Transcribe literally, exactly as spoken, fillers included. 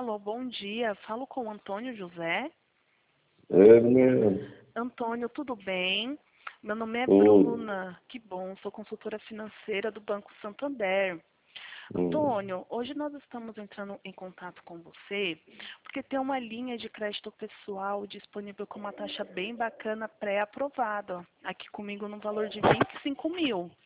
Alô, bom dia. Falo com o Antônio José. É mesmo. Antônio, tudo bem? Meu nome é Tudo. Bruna. Que bom, sou consultora financeira do Banco Santander. Hum. Antônio, hoje nós estamos entrando em contato com você porque tem uma linha de crédito pessoal disponível com uma taxa bem bacana pré-aprovada aqui comigo no valor de vinte e cinco mil.